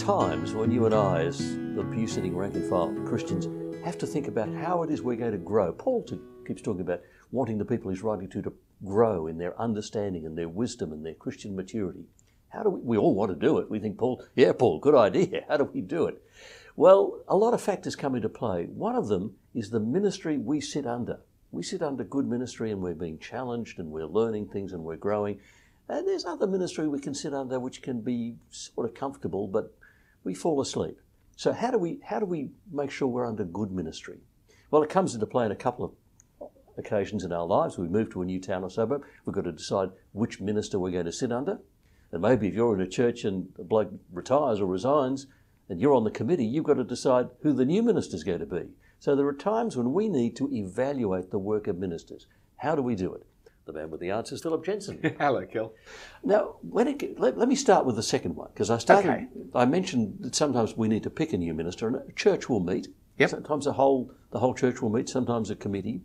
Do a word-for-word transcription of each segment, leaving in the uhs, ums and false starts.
times when you and I, as the pew sitting rank and file Christians, have to think about how it is we're going to grow. Paul too keeps talking about wanting the people he's writing to to grow in their understanding and their wisdom and their Christian maturity. How do we, we all want to do it. We think, Paul, yeah, Paul, good idea. How do we do it? Well, a lot of factors come into play. One of them is the ministry we sit under. We sit under good ministry and we're being challenged and we're learning things and we're growing. And there's other ministry we can sit under which can be sort of comfortable, but we fall asleep. So how do we how do we make sure we're under good ministry? Well, it comes into play in a couple of occasions in our lives. We move to a new town or suburb. We've got to decide which minister we're going to sit under. And maybe if you're in a church and a bloke retires or resigns and you're on the committee, you've got to decide who the new minister's going to be. So there are times when we need to evaluate the work of ministers. How do we do it? The man with the answer is Philip Jensen. Hello, Kel. Now, when it, let, let me start with the second one, because I started. Okay. I mentioned that sometimes we need to pick a new minister, and a church will meet. Yep. Sometimes the whole the whole church will meet. Sometimes a committee.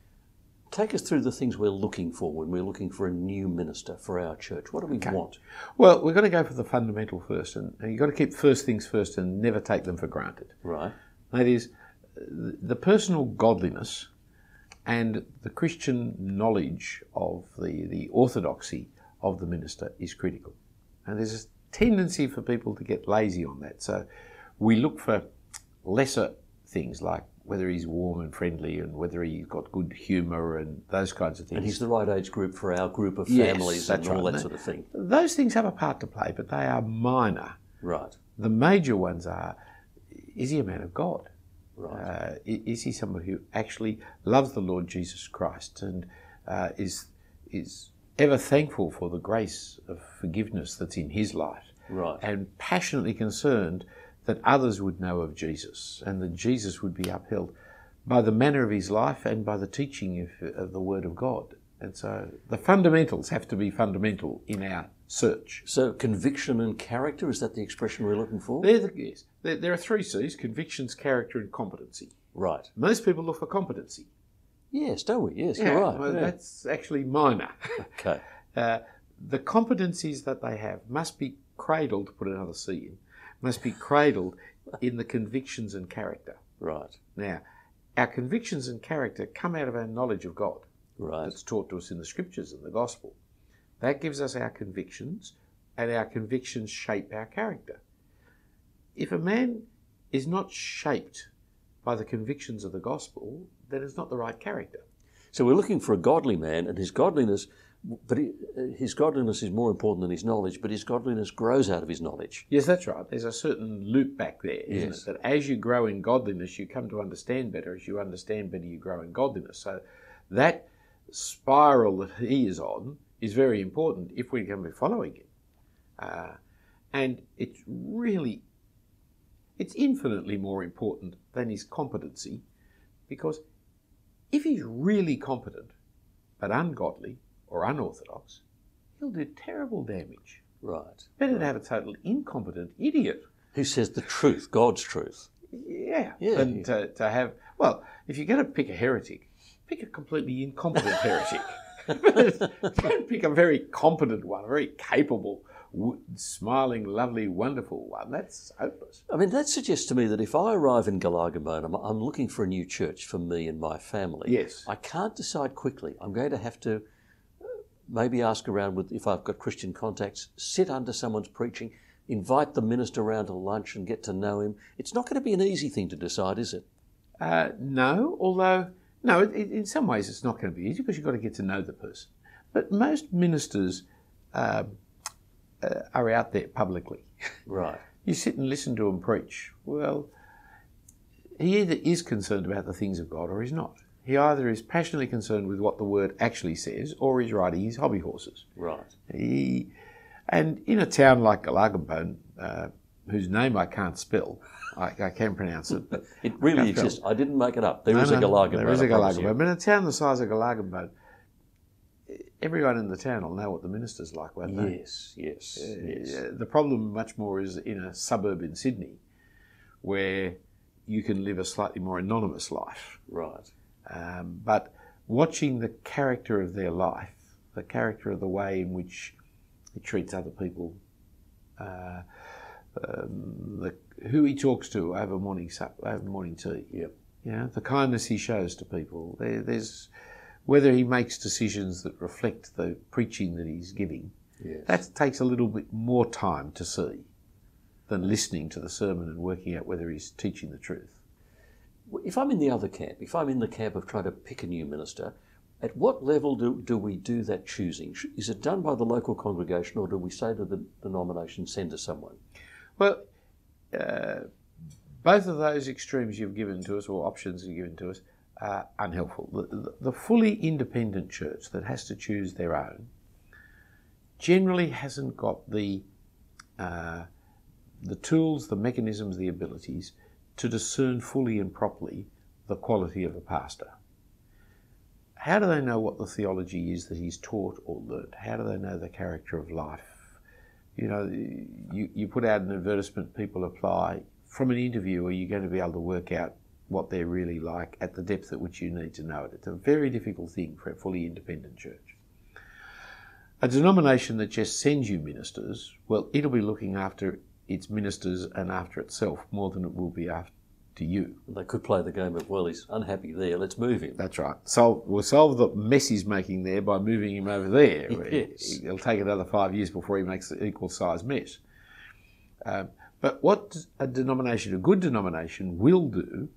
Take us through the things we're looking for when we're looking for a new minister for our church. What do we Okay. want? Well, we've got to go for the fundamental first, and you've got to keep first things first and never take them for granted. Right. That is, the personal godliness and the Christian knowledge of the, the orthodoxy of the minister is critical. And there's a tendency for people to get lazy on that. So we look for lesser things like whether he's warm and friendly and whether he's got good humour and those kinds of things. And he's the right age group for our group of Yes, families and that's all right. that sort of thing. Those things have a part to play, but they are minor. Right. The major ones are, is he a man of God? Right. Uh, i- is he somebody who actually loves the Lord Jesus Christ and uh, is is ever thankful for the grace of forgiveness that's in his life, Right. and passionately concerned that others would know of Jesus and that Jesus would be upheld by the manner of his life and by the teaching of, of the Word of God. And so the fundamentals have to be fundamental in our search. So conviction and character, is that the expression we're looking for? There, the, yes, there, there are three C's: convictions, character, and competency. Right. Most people look for competency. Yes, don't we? Yes, you're right. Well, Yeah. that's actually minor. Okay. Uh, the competencies that they have must be cradled, to put another C in, must be cradled in the convictions and character. Right. Now, our convictions and character come out of our knowledge of God. Right. That's taught to us in the Scriptures and the Gospel. That gives us our convictions, and our convictions shape our character. If a man is not shaped by the convictions of the Gospel, then it's not the right character. So we're looking for a godly man, and his godliness, but he, his godliness is more important than his knowledge, but his godliness grows out of his knowledge. Yes, that's right. There's a certain loop back there, isn't Yes. it? That as you grow in godliness, you come to understand better. As you understand better, you grow in godliness. So that spiral that he is on is very important if we're going to be following him. Uh, and it's really, it's infinitely more important than his competency, because if he's really competent but ungodly or unorthodox, he'll do terrible damage. Right. Better to have a total incompetent idiot. Who says the truth, God's truth. Yeah. Yeah. Than to, to have, well, if you're going to pick a heretic, pick a completely incompetent heretic. Don't pick a very competent one, a very capable, w- smiling, lovely, wonderful one. That's hopeless. I mean, that suggests to me that if I arrive in Galagambone, I'm, I'm looking for a new church for me and my family. Yes. I can't decide quickly. I'm going to have to uh, maybe ask around with, if I've got Christian contacts, sit under someone's preaching, invite the minister around to lunch and get to know him. It's not going to be an easy thing to decide, is it? Uh, no, although, no, it, it, in some ways it's not going to be easy because you've got to get to know the person. But most ministers um, uh, are out there publicly. Right. You sit and listen to him preach. Well, he either is concerned about the things of God or he's not. He either is passionately concerned with what the Word actually says or he's riding his hobby horses. Right. He, and in a town like Galagambone, uh, whose name I can't spell, I, I can pronounce it, but It really can't spell. exists. I didn't make it up. There No, is a no, Galagambone. There is a I promise you. Galagambone. But in a town the size of Galagambone, everyone in the town will know what the minister's like, won't they? Yes, yes, yes. Uh, the problem much more is in a suburb in Sydney, where you can live a slightly more anonymous life. Right. Um, but watching the character of their life, the character of the way in which it treats other people, uh, um, the, who he talks to over morning sup, over morning tea. Yep. You know, the kindness he shows to people. There, there's whether he makes decisions that reflect the preaching that he's giving. Yes. That takes a little bit more time to see than listening to the sermon and working out whether he's teaching the truth. If I'm in the other camp, if I'm in the camp of trying to pick a new minister, at what level do, do we do that choosing? Is it done by the local congregation, or do we say to the denomination, send us someone? Well, uh, both of those extremes you've given to us, or options you've given to us, are unhelpful. The, the, the fully independent church that has to choose their own generally hasn't got the uh, the tools, the mechanisms, the abilities to discern fully and properly the quality of a pastor. How do they know what the theology is that he's taught or learnt? How do they know the character of life? You know, you, you put out an advertisement, people apply. From an interview, are you going to be able to work out what they're really like at the depth at which you need to know it? It's a very difficult thing for a fully independent church. A denomination that just sends you ministers, well, it'll be looking after its ministers and after itself more than it will be after you. They could play the game of, well, he's unhappy there, let's move him. That's right. So we'll solve the mess he's making there by moving him over there. Yes. It'll take another five years before he makes the equal size mess. Um, but what a denomination, a good denomination, will do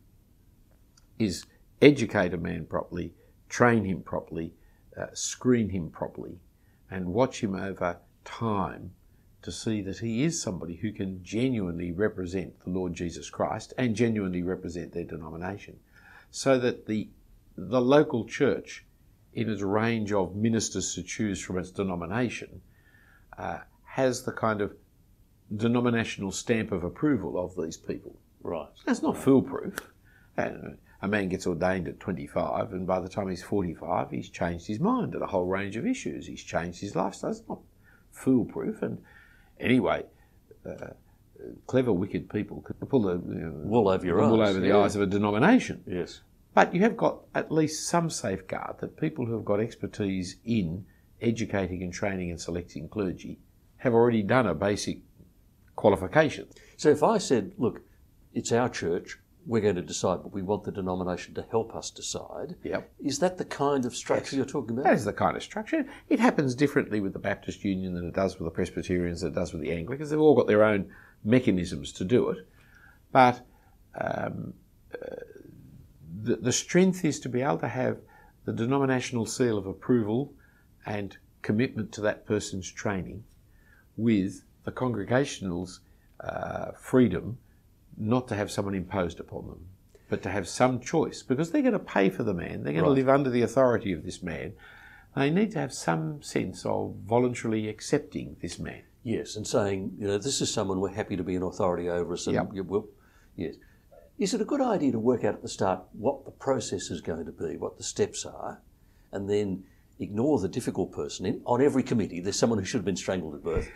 is educate a man properly, train him properly, uh, screen him properly, and watch him over time to see that he is somebody who can genuinely represent the Lord Jesus Christ and genuinely represent their denomination, so that the the local church, in its range of ministers to choose from its denomination, uh, has the kind of denominational stamp of approval of these people. Right. That's not foolproof. Uh, a man gets ordained at twenty-five, and by the time he's forty-five, he's changed his mind at a whole range of issues. He's changed his lifestyle. It's not foolproof. And anyway, uh, clever, wicked people can pull the you know, wool over your wool eyes. over the Yeah. eyes of a denomination. Yes. But you have got at least some safeguard that people who have got expertise in educating and training and selecting clergy have already done a basic qualification. So if I said, look, it's our church, we're going to decide, but we want the denomination to help us decide. Yep. Is that the kind of structure Yes. you're talking about? That is the kind of structure. It happens differently with the Baptist Union than it does with the Presbyterians, than it does with the Anglicans. They've all got their own mechanisms to do it. But um, uh, the, the strength is to be able to have the denominational seal of approval and commitment to that person's training with the congregational's uh, freedom not to have someone imposed upon them, but to have some choice, because they're going to pay for the man, they're going Right. to live under the authority of this man. They need to have some sense of voluntarily accepting this man. Yes, and saying, you know, this is someone we're happy to be an authority over us. And Yep. you will, yes. Is it a good idea to work out at the start what the process is going to be, what the steps are, and then ignore the difficult person? In, on every committee, there's someone who should have been strangled at birth.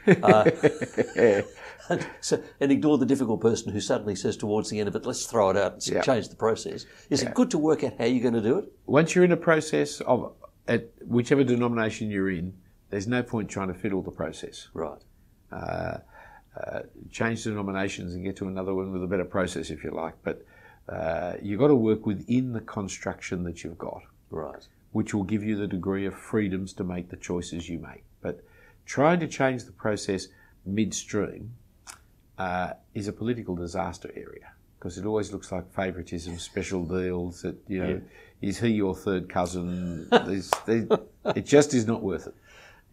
Uh, and, so, and ignore the difficult person who suddenly says towards the end of it, let's throw it out and Yeah. change the process. Is Yeah. it good to work out how you're going to do it? Once you're in a process of, at whichever denomination you're in, there's no point trying to fiddle the process. Right. Uh, uh, change denominations and get to another one with a better process if you like, but uh, you've got to work within the construction that you've got, Right. which will give you the degree of freedoms to make the choices you make. But trying to change the process midstream uh, is a political disaster area, because it always looks like favouritism, special deals, that, you know, Yeah. is he your third cousin? There's, there, it just is not worth it.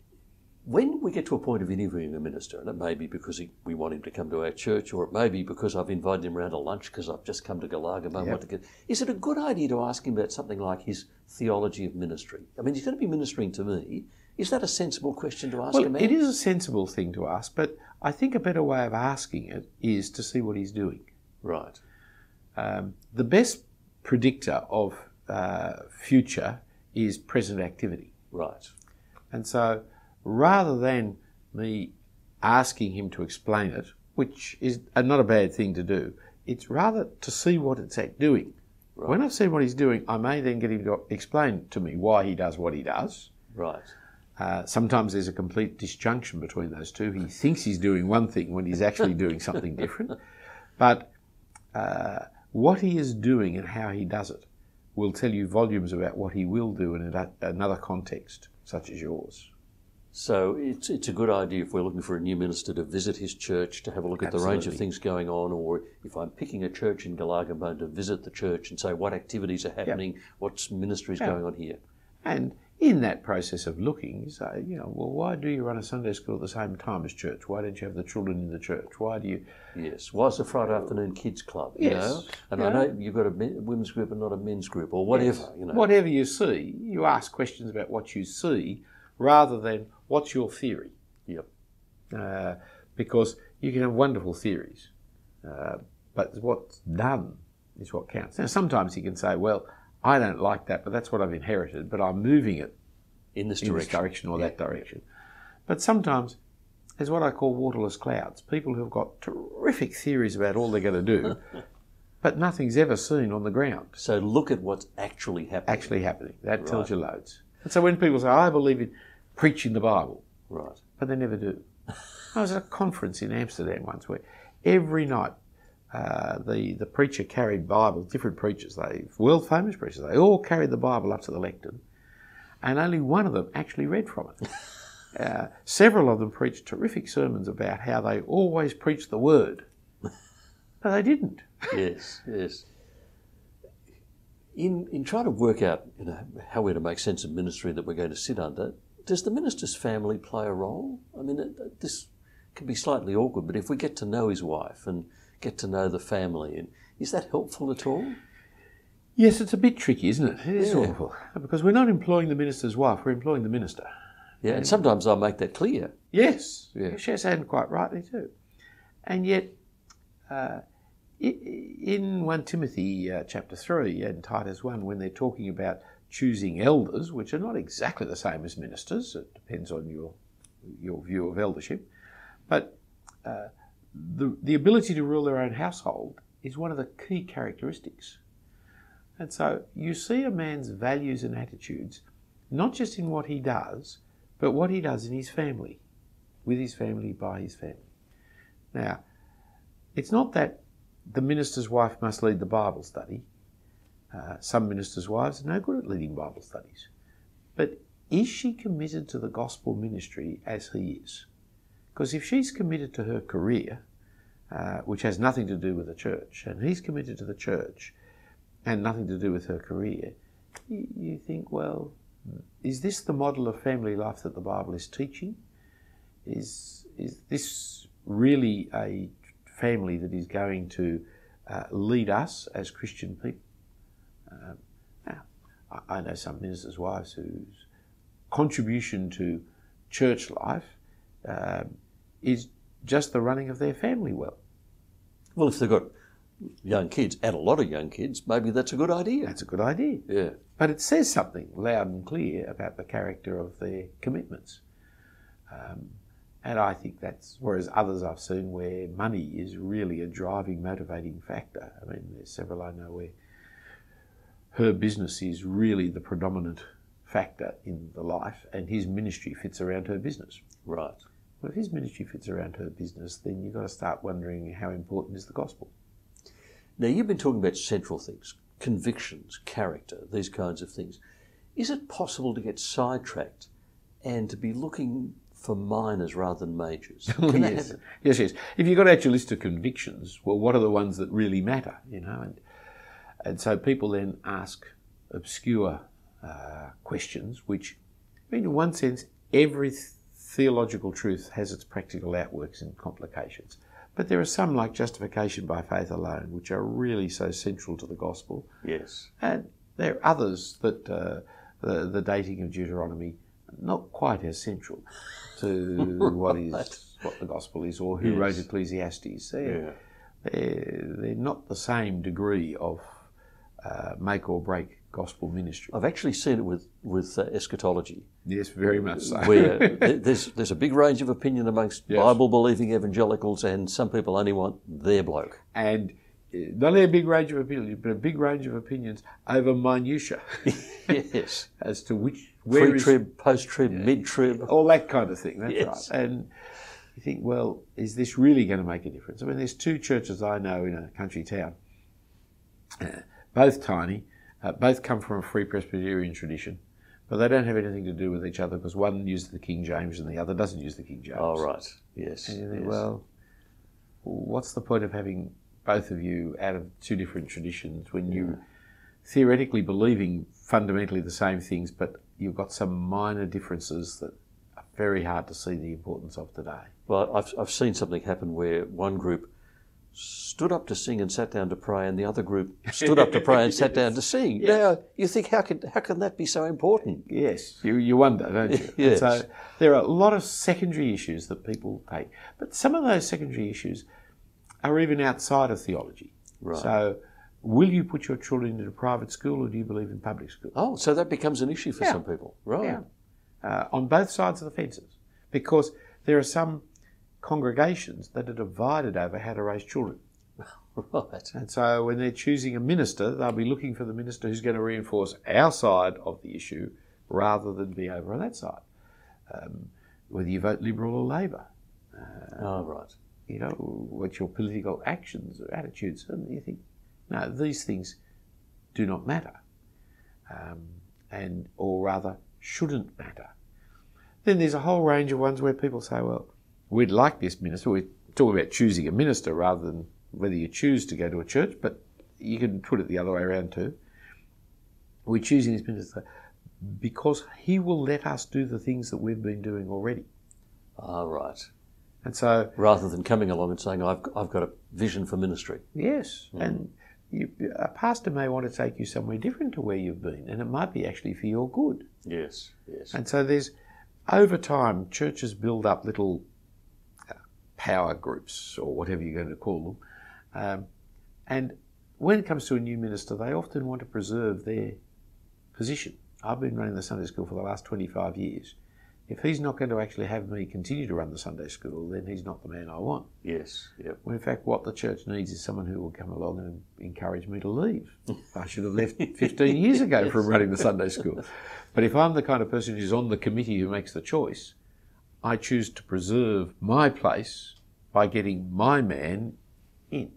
When we get to a point of interviewing a minister, and it may be because he, we want him to come to our church, or it may be because I've invited him around to lunch because I've just come to Galaga and I Yep. want to get... Is it a good idea to ask him about something like his theology of ministry? I mean, he's going to be ministering to me. Is that a sensible question to ask Well, a man? it is a sensible thing to ask, but I think a better way of asking it is to see what he's doing. Right. Um, the best predictor of uh, future is present activity. Right. And so rather than me asking him to explain it, which is not a bad thing to do, it's rather to see what it's at doing. Right. When I've seen what he's doing, I may then get him to explain to me why he does what he does. Right. Uh, sometimes there's a complete disjunction between those two. He thinks he's doing one thing when he's actually doing something different. But uh, what he is doing and how he does it will tell you volumes about what he will do in a, another context, such as yours. So it's it's a good idea if we're looking for a new minister to visit his church, to have a look at Absolutely. the range of things going on, or if I'm picking a church in Galagambone, to visit the church and say what activities are happening, yep. what ministry is yep. going on here. And in that process of looking, you say, you know, well, why do you run a Sunday school at the same time as church? Why don't you have the children in the church? Why do you... Yes, why is the Friday afternoon kids club, you yes. know? And you I know, know you've got a women's group and not a men's group, or whatever, yes. you know. Whatever you see, you ask questions about what you see rather than what's your theory. Yep. Uh, because you can have wonderful theories, uh, but what's done is what counts. Now, sometimes you can say, well, I don't like that, but that's what I've inherited, but I'm moving it in this in direction, this direction or yeah. that direction. But sometimes there's what I call waterless clouds, people who've got terrific theories about all they're going to do, but nothing's ever seen on the ground. So look at what's actually happening. Actually happening. That right. tells you loads. And so when people say, I believe in preaching the Bible, right, but they never do. I was at a conference in Amsterdam once where every night uh, the, the preacher carried Bibles, different preachers, they world famous preachers, they all carried the Bible up to the lectern, and only one of them actually read from it. uh, several of them preached terrific sermons about how they always preached the word, but they didn't. Yes, yes. In in trying to work out, you know, how we're to make sense of ministry that we're going to sit under, does the minister's family play a role? I mean, it, this can be slightly awkward, but if we get to know his wife and get to know the family, and is that helpful at all? Yes, it's a bit tricky, isn't it? It is yeah. awful, because we're not employing the minister's wife, we're employing the minister. Yeah, and, and sometimes I make that clear. Yes, yeah. she has had quite rightly too. And yet, uh, in First Timothy uh, chapter three and Titus one, when they're talking about choosing elders, which are not exactly the same as ministers, it depends on your your view of eldership, but uh, the, the ability to rule their own household is one of the key characteristics. And so you see a man's values and attitudes, not just in what he does, but what he does in his family, with his family, by his family. Now, it's not that the minister's wife must lead the Bible study. Uh, some ministers' wives are no good at leading Bible studies. But is she committed to the gospel ministry as he is? Because if she's committed to her career, uh, which has nothing to do with the church, and he's committed to the church and nothing to do with her career, you, you think, well, is this the model of family life that the Bible is teaching? Is, is this really a family that is going to uh, lead us as Christian people? Um, now, I, I know some ministers' wives whose contribution to church life um, is just the running of their family well. Well, if they've got young kids, and a lot of young kids, maybe that's a good idea. That's a good idea. Yeah. But it says something loud and clear about the character of their commitments. Um, and I think that's, whereas others I've seen where money is really a driving, motivating factor. I mean, there's several I know where her business is really the predominant factor in the life, and his ministry fits around her business. Right. Well, if his ministry fits around her business, then you've got to start wondering how important is the gospel. Now, you've been talking about central things, convictions, character, these kinds of things. Is it possible to get sidetracked and to be looking for minors rather than majors? Can that yes. happen? yes, yes. If you've got out your list of convictions, well, what are the ones that really matter, you know? And, and so people then ask obscure uh, questions, which, I mean, in one sense, every th- theological truth has its practical outworks and complications. But there are some, like justification by faith alone, which are really so central to the gospel. Yes. And there are others that uh, the, the dating of Deuteronomy, not quite as central to what is what the gospel is, or who yes. wrote Ecclesiastes. They're, yeah. they're, they're not the same degree of uh, make or break gospel ministry. I've actually seen it with, with uh, eschatology. Yes, very much so. Where there's there's a big range of opinion amongst yes. Bible-believing evangelicals, and some people only want their bloke. And not only a big range of opinions, but a big range of opinions over minutiae. Yes. As to which, where pre-trib, post-trib, yeah, mid-trib. All that kind of thing, that's yes. right. And you think, well, is this really going to make a difference? I mean, there's two churches I know in a country town, uh, both tiny, uh, both come from a Free Presbyterian tradition, but they don't have anything to do with each other because one uses the King James and the other doesn't use the King James. Oh, right. Yes. And you think, yes. well, what's the point of having both of you out of two different traditions when you yeah. theoretically believing fundamentally the same things, but you've got some minor differences that are very hard to see the importance of today? Well, I've, I've seen something happen where one group stood up to sing and sat down to pray, and the other group stood up to pray and sat down to sing. Yes. Now, you think, how can how can that be so important? Yes, you, you wonder, don't you? Yes. And so there are a lot of secondary issues that people take, but some of those secondary issues are even outside of theology. Right. So, will you put your children into private school or do you believe in public school? Oh, so that becomes an issue for yeah. some people. Right. Yeah. Uh, on both sides of the fences. Because there are some congregations that are divided over how to raise children. Right. And so when they're choosing a minister, they'll be looking for the minister who's going to reinforce our side of the issue rather than be over on that side. Um, whether you vote Liberal or Labor. Uh, oh, right. You know, what your political actions or attitudes, and you think, no, these things do not matter, um, and or rather shouldn't matter. Then there's a whole range of ones where people say, well, we'd like this minister. We're talking about choosing a minister rather than whether you choose to go to a church, but you can put it the other way around too. We're choosing this minister because he will let us do the things that we've been doing already. Ah, right. And so, rather than coming along and saying, I've, I've got a vision for ministry. Yes, mm. and you, a pastor may want to take you somewhere different to where you've been, and it might be actually for your good. Yes, yes. And so there's, over time, churches build up little uh, power groups, or whatever you're going to call them, um, and when it comes to a new minister, they often want to preserve their position. I've been running the Sunday school for the last twenty-five years. If he's not going to actually have me continue to run the Sunday school, then he's not the man I want. Yes, yep. Well, in fact, what the church needs is someone who will come along and encourage me to leave. I should have left fifteen years ago from running the Sunday school. But if I'm the kind of person who's on the committee who makes the choice, I choose to preserve my place by getting my man in.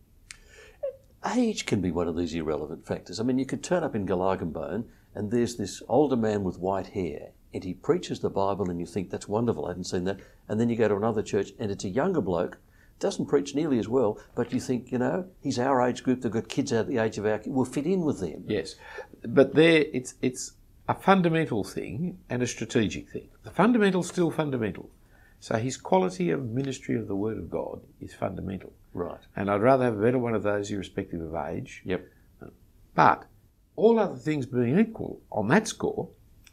Age can be one of these irrelevant factors. I mean, you could turn up in Galaganbone and there's this older man with white hair and he preaches the Bible and you think, that's wonderful, I hadn't seen that. And then you go to another church and it's a younger bloke, doesn't preach nearly as well, but you think, you know, he's our age group, they've got kids out of the age of our kids, we'll fit in with them. Yes, but there it's it's a fundamental thing and a strategic thing. The fundamental's still fundamental. So his quality of ministry of the Word of God is fundamental. Right. And I'd rather have a better one of those irrespective of age. Yep. But all other things being equal on that score,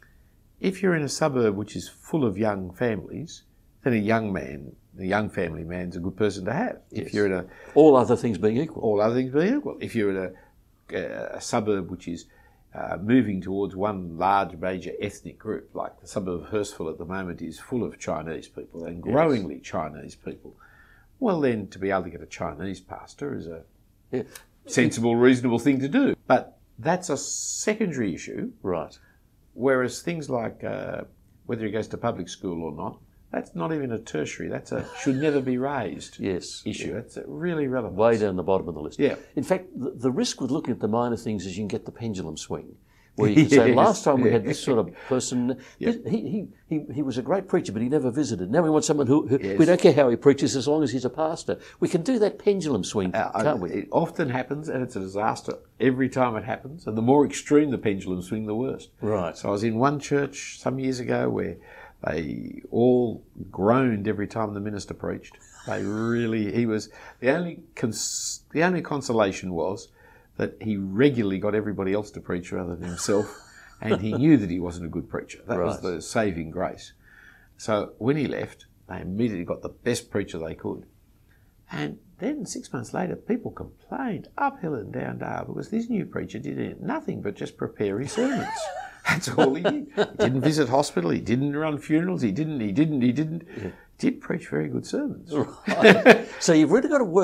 if you're in a suburb which is full of young families, then a young man, a young family man's a good person to have. Yes. If you're in a... All other things being equal. All other things being equal. If you're in a, a suburb which is uh, moving towards one large major ethnic group, like the suburb of Hurstville at the moment is full of Chinese people and growingly yes. Chinese people, well then to be able to get a Chinese pastor is a yeah. sensible, reasonable thing to do. But that's a secondary issue. Right. Whereas things like uh, whether he goes to public school or not, that's not even a tertiary. That's a should never be raised yes. issue. Yeah. It's really relevant. Way down the bottom of the list. Yeah. In fact, the, the risk with looking at the minor things is you can get the pendulum swing. Where you can say, Yes. last time we had this sort of person, Yep. he, he, he, he was a great preacher, but he never visited. Now we want someone who, who Yes. we don't care how he preaches as long as he's a pastor. We can do that pendulum swing, Uh, can't we? It often happens, and it's a disaster every time it happens. And the more extreme the pendulum swing, the worse. Right. So I was in one church some years ago where they all groaned every time the minister preached. They really, he was the only cons, the only consolation was that he regularly got everybody else to preach rather than himself, and he knew that he wasn't a good preacher. That Right. was the saving grace. So when he left, they immediately got the best preacher they could. And then six months later, people complained up hill and down dale because this new preacher did nothing but just prepare his sermons. That's all he did. He didn't visit hospital. He didn't run funerals. He didn't. He didn't. He didn't. Yeah. Did preach very good sermons. Right. So you've really got to work out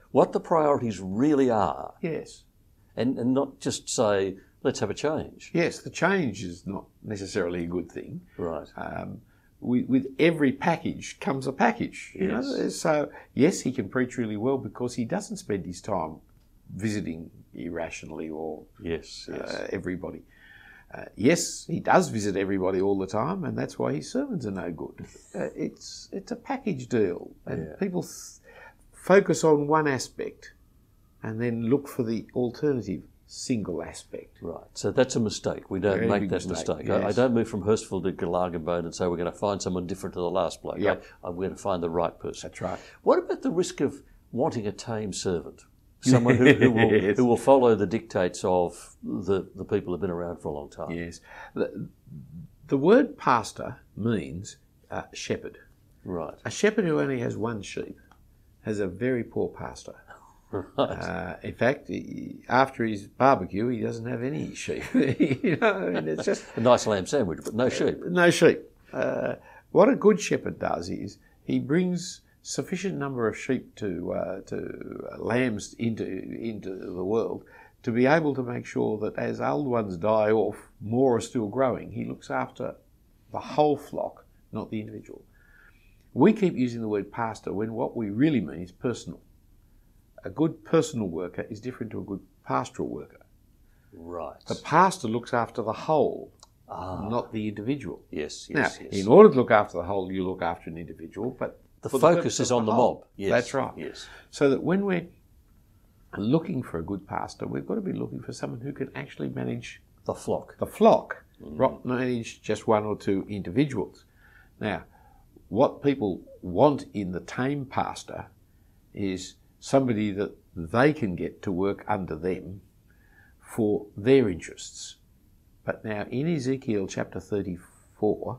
what the priorities really are, Yes. and, and not just say, let's have a change. Yes, the change is not necessarily a good thing. Right. Um, with, with every package comes a package. You Yes. know? So, yes, he can preach really well because he doesn't spend his time visiting irrationally or Yes, yes. uh, everybody. Uh, yes, he does visit everybody all the time, and that's why his sermons are no good. Uh, it's it's a package deal, and Yeah. people th- focus on one aspect and then look for the alternative single aspect. Right, so that's a mistake. We don't Very make big that mistake, mistake. I, I yes. don't move from Hurstville to Galargabone and say we're going to find someone different to the last bloke. Yep. I, I'm going to find the right person. That's right. What about the risk of wanting a tame servant? Someone who, who, will, Yes. who will follow the dictates of the, the people who've been around for a long time. Yes. The, the word pastor means uh, shepherd. Right. A shepherd who only has one sheep has a very poor pastor. Right. Uh, in fact, he, after his barbecue, he doesn't have any sheep. You know, and it's just A nice lamb sandwich, but no sheep. no sheep. Uh, what a good shepherd does is he brings sufficient number of sheep to uh, to uh, lambs into into the world to be able to make sure that as old ones die off, more are still growing. He looks after the whole flock, not the individual. We keep using the word pastor when what we really mean is personal. A good personal worker is different to a good pastoral worker. Right. The pastor looks after the whole, Ah, not the individual. yes, Now, yes, yes. in order to look after the whole, you look after an individual, but The for focus purpose is of on the whole. mob. Yes. That's right. Yes. So that when we're looking for a good pastor, we've got to be looking for someone who can actually manage The flock. the flock, not manage just one or two individuals. Now, what people want in the tame pastor is somebody that they can get to work under them for their interests. But now in Ezekiel chapter thirty-four,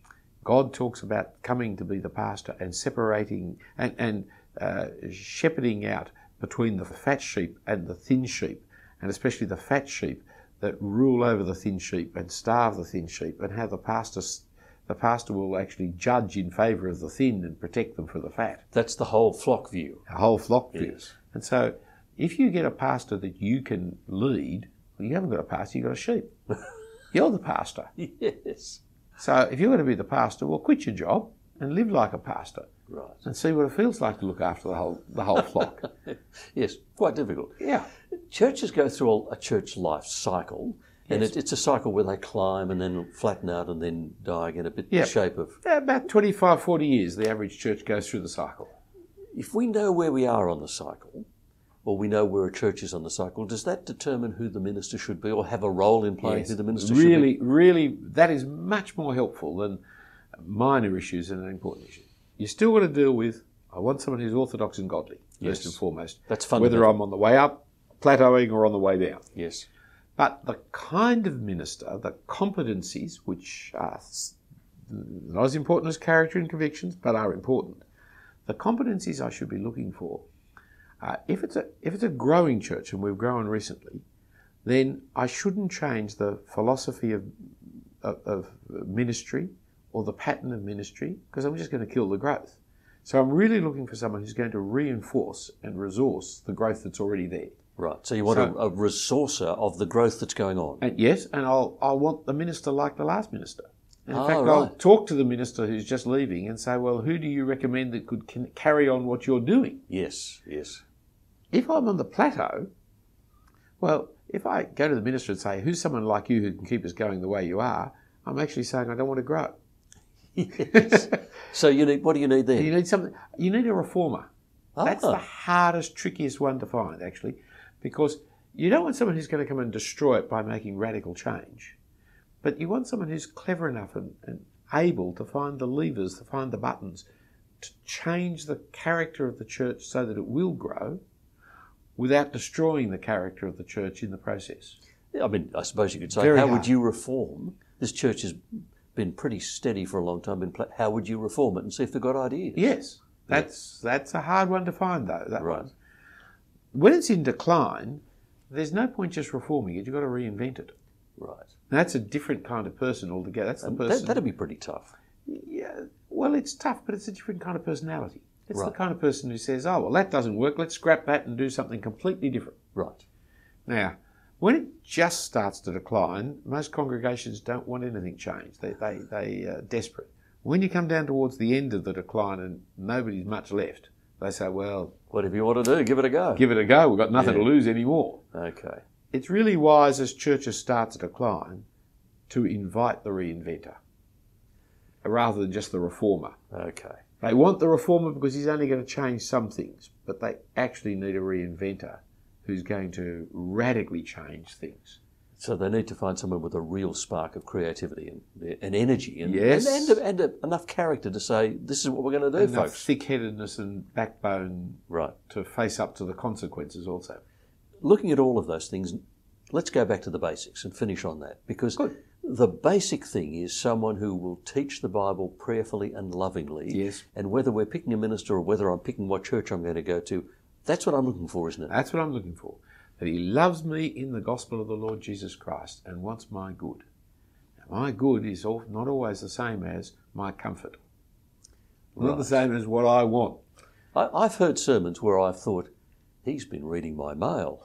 God talks about coming to be the pastor and separating and, and uh, shepherding out between the fat sheep and the thin sheep, and especially the fat sheep that rule over the thin sheep and starve the thin sheep, and how the pastor, the pastor will actually judge in favour of the thin and protect them for the fat. That's the whole flock view. A whole flock view. Yes. And so if you get a pastor that you can lead, well, you haven't got a pastor, you've got a sheep. You're the pastor. Yes. So if you're going to be the pastor, well, quit your job and live like a pastor Right. and see what it feels like to look after the whole the whole flock. Yes, quite difficult. Yeah. Churches go through a church life cycle, and Yes. it, it's a cycle where they climb and then flatten out and then die again, a bit Yep. the shape of. About twenty-five, forty years, the average church goes through the cycle. If we know where we are on the cycle, or we know where a church is on the cycle, does that determine who the minister should be, or have a role in playing Yes. who the minister should be? Really, really, that is much more helpful than minor issues and important issues. You still got to deal with, I want someone who's orthodox and godly, first Yes. and foremost. That's Whether fundamental. I'm on the way up, plateauing, or on the way down. Yes. But the kind of minister, the competencies, which are s- not as important as character and convictions, but are important, the competencies I should be looking for, uh, if it's a if it's a growing church, and we've grown recently, then I shouldn't change the philosophy of of, of ministry or the pattern of ministry, because I'm just going to kill the growth. So I'm really looking for someone who's going to reinforce and resource the growth that's already there. Right. So you want So- a, a resourcer of the growth that's going on. And yes, and I'll I'll want the minister like the last minister. And in Ah, fact, I'll right. talk to the minister who's just leaving and say, well, who do you recommend that could can carry on what you're doing? Yes. Yes. If I'm on the plateau, well, if I go to the minister and say, who's someone like you who can keep us going the way you are, I'm actually saying I don't want to grow. Yes. So you need. What do you need then? You need something. You need a reformer. That's Ah. the hardest, trickiest one to find, actually, because you don't want someone who's going to come and destroy it by making radical change, but you want someone who's clever enough and, and able to find the levers, to find the buttons, to change the character of the church so that it will grow without destroying the character of the church in the process. I mean, I suppose you could say, Very how hard. would you reform? This church has been pretty steady for a long time. Been pla- how would you reform it and see if they've got ideas? Yes, that's that's a hard one to find, though. That Right. one. When it's in decline, there's no point just reforming it. You've got to reinvent it. Right. And that's a different kind of person altogether. That's the Um, person. that, that'd be pretty tough. Yeah, well, it's tough, but it's a different kind of personality. It's Right. the kind of person who says, oh, well, that doesn't work, let's scrap that and do something completely different. Right. Now, when it just starts to decline, most congregations don't want anything changed. They, they, they are desperate. When you come down towards the end of the decline and nobody's much left, they say, well, Whatever you want to do, give it a go. give it a go. We've got nothing Yeah. to lose anymore. Okay. It's really wise as churches start to decline to invite the reinventor rather than just the reformer. Okay. They want the reformer because he's only going to change some things, but they actually need a reinventor who's going to radically change things. So they need to find someone with a real spark of creativity and, and energy and, Yes. and, and, and a, enough character to say, this is what we're going to do, Enough folks. thick-headedness and backbone Right. to face up to the consequences also. Looking at all of those things, let's go back to the basics and finish on that. Because Good. the basic thing is someone who will teach the Bible prayerfully and lovingly. Yes. And whether we're picking a minister or whether I'm picking what church I'm going to go to, that's what I'm looking for, isn't it? That's what I'm looking for. That he loves me in the gospel of the Lord Jesus Christ and wants my good. Now, my good is all, not always the same as my comfort. Not Right. the same as what I want. I, I've heard sermons where I've thought, he's been reading my mail.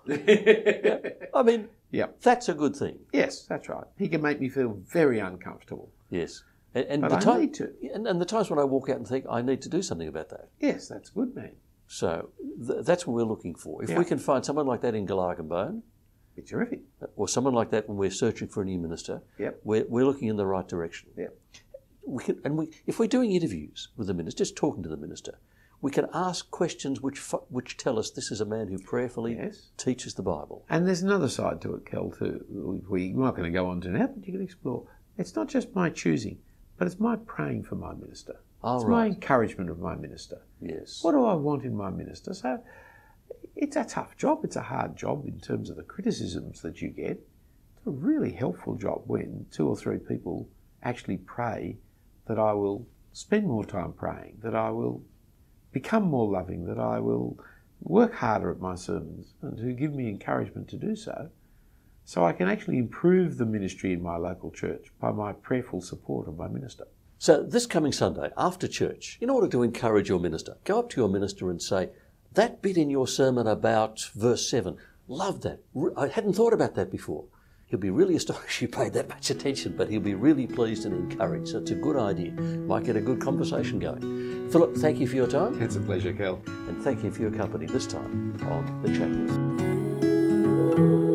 I mean, Yep. that's a good thing. Yes, that's right. He can make me feel very uncomfortable. Yes. And, and But the I time, need to. And, and the times when I walk out and think, I need to do something about that. Yes, that's good, man. So th- that's what we're looking for. If Yeah. we can find someone like that in Galargenbone, Be terrific. or someone like that when we're searching for a new minister, Yep. we're, we're looking in the right direction. Yep. We can, and we, if we're doing interviews with the minister, just talking to the minister, we can ask questions which fu- which tell us this is a man who prayerfully Yes. teaches the Bible. And there's another side to it, Kel, too. We- We're not going to go on to now, but you can explore. It's not just my choosing, but it's my praying for my minister. Oh, it's my right. encouragement of my minister. Yes. What do I want in my minister? So it's a tough job. It's a hard job in terms of the criticisms that you get. It's a really helpful job when two or three people actually pray that I will spend more time praying, that I will become more loving, that I will work harder at my sermons, and who give me encouragement to do so, so I can actually improve the ministry in my local church by my prayerful support of my minister. So this coming Sunday, after church, in order to encourage your minister, go up to your minister and say, that bit in your sermon about verse seven, love that. Re- I hadn't thought about that before. He'll be really astonished you paid that much attention, but he'll be really pleased and encouraged. So it's a good idea. Might get a good conversation going. Philip, thank you for your time, It's a pleasure, Kel. and thank you for your company this time on The Chat Room.